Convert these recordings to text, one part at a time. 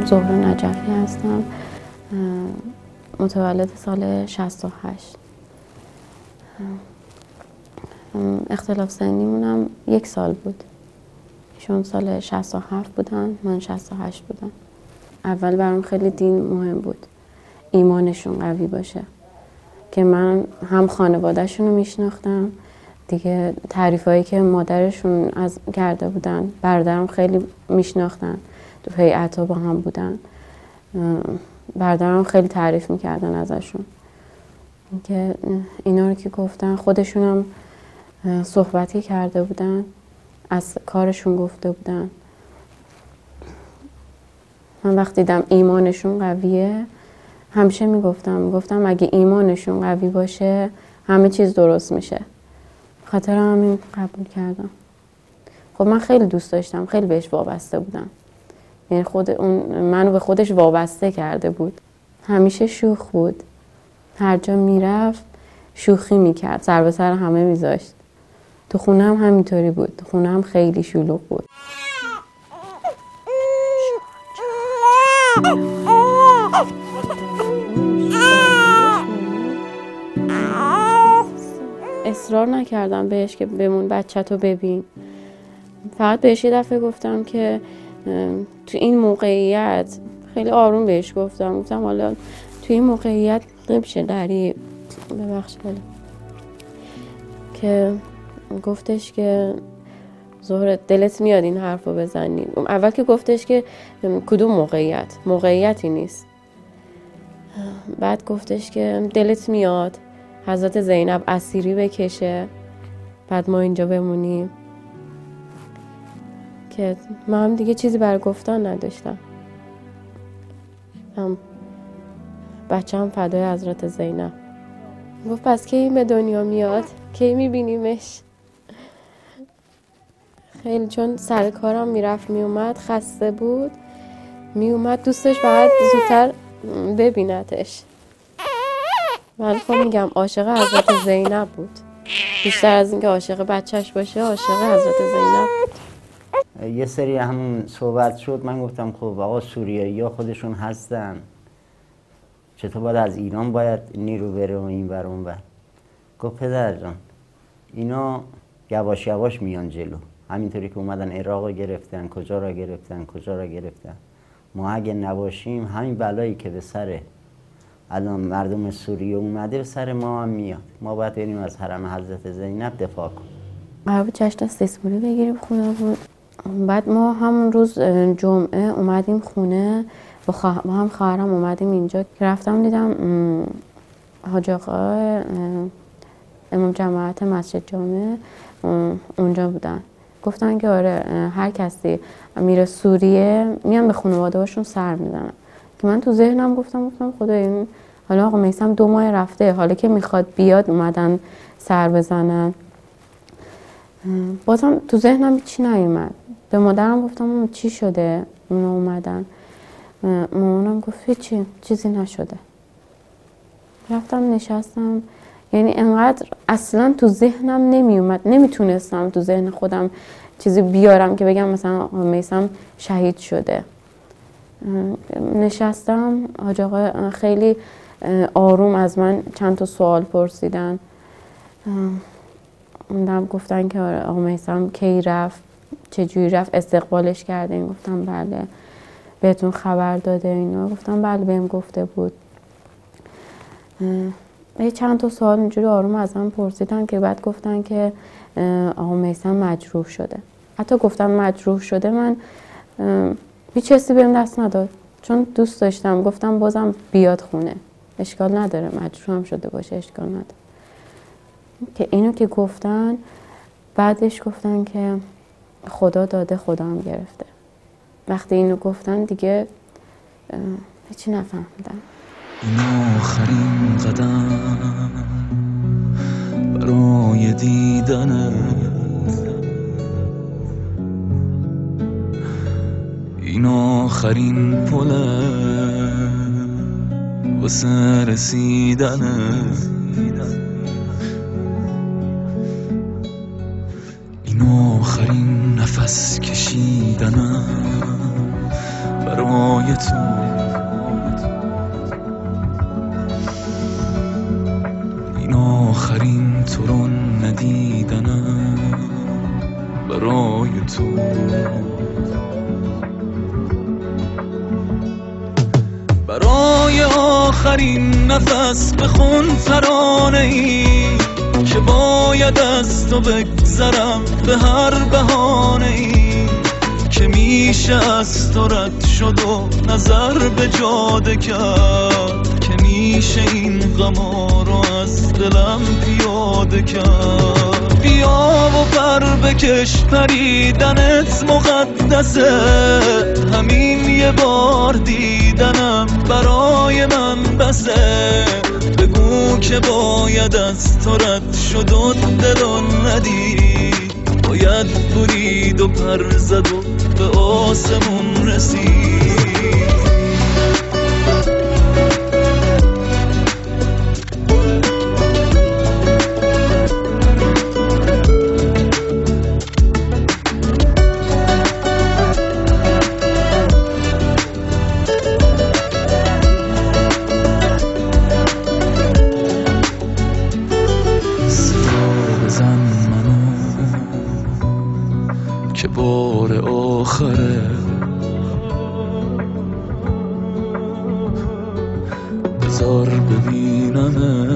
زهره نجفی هستم، متولد سال 68. اختلاف سنیمونم 1 سال بود. ایشون سال 67 بودن، من 68 بودم. اول برام خیلی دین مهم بود، ایمانشون قوی باشه، که من هم خانوادهشون رو میشناختم دیگه، تعریفایی که مادرشون از کرده بودن، برادرم خیلی میشناختن، تو هیئت‌ها با هم بودن، برادرم خیلی تعریف میکردن ازشون، که اینا رو که گفتن خودشون هم صحبتی کرده بودن، از کارشون گفته بودن. من وقتی دیدم ایمانشون قویه همیشه میگفتم اگه ایمانشون قوی باشه همه چیز درست میشه. خاطر همین قبول کردم. خب من خیلی دوست داشتم، خیلی بهش وابسته بودم، یعنی خود اون منو به خودش وابسته کرده بود. همیشه شوخ بود، هر جا میرفت شوخی میکرد، سر به سر همه میذاشت. تو خونه هم همینطوری بود، تو خونه هم خیلی شلوغ بود. اصرار نکردم بهش که بمون بچه‌تو ببین، فقط بهش یه دفعه گفتم که تو این موقعیت، خیلی آروم بهش گفتم حالا تو این موقعیت نمیشه دری، ببخشید که گفتش که زهره دلت میاد این حرفو بزنی. اول که گفتش که کدوم موقعیتی نیست، بعد گفتش که دلت میاد حضرت زینب اسیری بکشه بعد ما اینجا بمونیم، که من هم دیگه چیزی برای گفتن نداشتم. بچه‌م فدای حضرت زینب. گفت پس کی به دنیا میاد؟ کی میبینیمش؟ خیلی چون سر کارم میرفت میومد، خسته بود، میومد دوستش فقط زودتر ببینتش. من خب میگم عاشق حضرت زینب بود، بیشتر از اینکه عاشق بچهش باشه عاشق حضرت زینب بود. یه سری همون صحبت شد، من گفتم خب آقا سوریایی‌ها خودشون هستن، چطور باید از ایران باید نیرو بره و این ور اون ور؟ گفت پدر جان اینا یواش یواش میان جلو، همینطوری که اومدن عراق رو گرفتن، کجا را گرفتن، ما اگه نباشیم همین بلایی که به سر الان مردم سوریه اومده به سر ما هم میاد. ما باید بریم از حرم حضرت زینب دفاع کنیم. قرار بود جشن استثماری بگیریم خونه بود. بعد ما همون روز جمعه اومدیم خونه، با هم خواهرم اومدیم اینجا، که رفتم دیدم حاج آقا امام جماعت مسجد جامع اونجا بودن. گفتن که آره هر کسی میره سوریه میان به خانواده هاشون سر میزنن. که من تو ذهنم گفتم خدا این حالا آقا میثم 2 ماه رفته، حالا که میخواد بیاد اومدن سر بزنن. بازم تو ذهنم چی نیومد. به مادرم گفتم چی شده اونا اومدن؟ مامانم گفت چیزی نشده. رفتم نشستم، یعنی انقدر اصلا تو ذهنم نمیومد، نمیتونستم تو ذهن خودم چیزی بیارم که بگم مثلا میثم شهید شده. نشستم، حاج آقا خیلی آروم از من چند تا سوال پرسیدن. اونم گفتن که آقا میثم کی رفت، چجوری رفت، استقبالش کردین؟ گفتم بله. بهتون خبر داده اینا؟ گفتم بله بهم گفته بود. چند تا سوال اینجوری آروم از من پرسیدن که بعد گفتن که آقا میثم مجروح شده. حتی گفتم مجروح شده، من هیچ چیزی بهم دست نداد، چون دوست داشتم. گفتم بازم بیاد خونه، اشکال نداره، مجروح هم شده باشه اشکال نداره. که اینو که گفتن، بعدش گفتن که خدا داده خدا هم گرفته. وقتی اینو گفتن دیگه هیچی نفهمیدم. این آخرین قدم برای دیدنت، این آخرین پله واسه رسیدنت، این آخرین نفس کشیدنم برای تو. این آخرین تو رو ندیدنم برای تو. برای آخرین نفس بخون ترانه ای که باید از تو بگذرم به هر بهانه ای که میشه از تو رد شد و نظر به جاده کرد، که میشه این غما رو از دلم پیاده کرد. بیا و پر بکش پریدنت مقدسه، همین یه بار دیدنم برای من بسه. بگو که باید از تو رد شد و دلو ندید، باید برید و پر زد و به آسمون رسید. که بار آخره بذار ببینمه،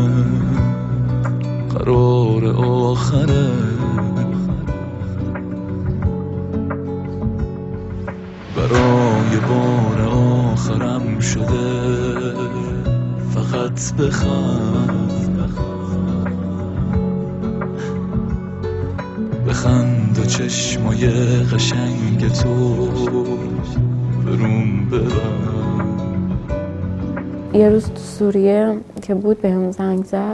قرار آخره. برای بار آخرم شده فقط بخند و چشمای قشنگ تو بروم ببر. یه روز تو سوریه که بود بهم زنگ زد.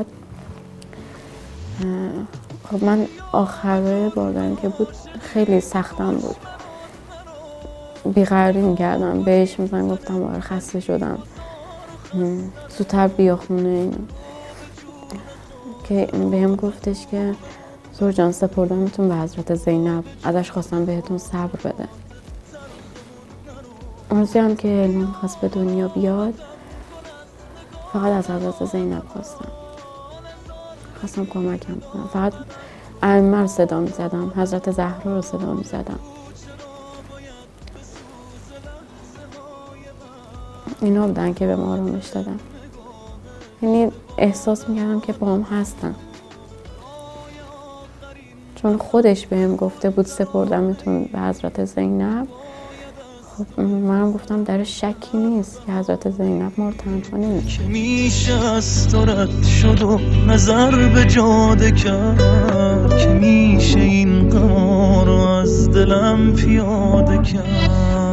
خب من آخره باردن که بود خیلی سختم بود، بیقراری میکردم بهش، مثلا گفتم آره خسته شدم زودتر بیا خونه اینو. که بهم گفتش که زهره جان سپردمتون به حضرت زینب، ازش خواستم بهتون صبر بده. اون روزی هم که علمی میخواست به دنیا بیاد فقط از حضرت زینب خواستم کمکم کنم. فقط ائمه رو صدا میزدم، حضرت زهرا رو صدا میزدم. اینا بودن که به ما آرامش دادن. یعنی احساس میکردم که با هم هستن، چون خودش بهم گفته بود سپردمتون به حضرت زینب. خب منم گفتم در شکی نیست که حضرت زینب ما رو تنها نمی‌ذاره. که میشه از تو رد شد و نظر به جاده کرد، که میشه این غما رو از دلم پیاده کرد.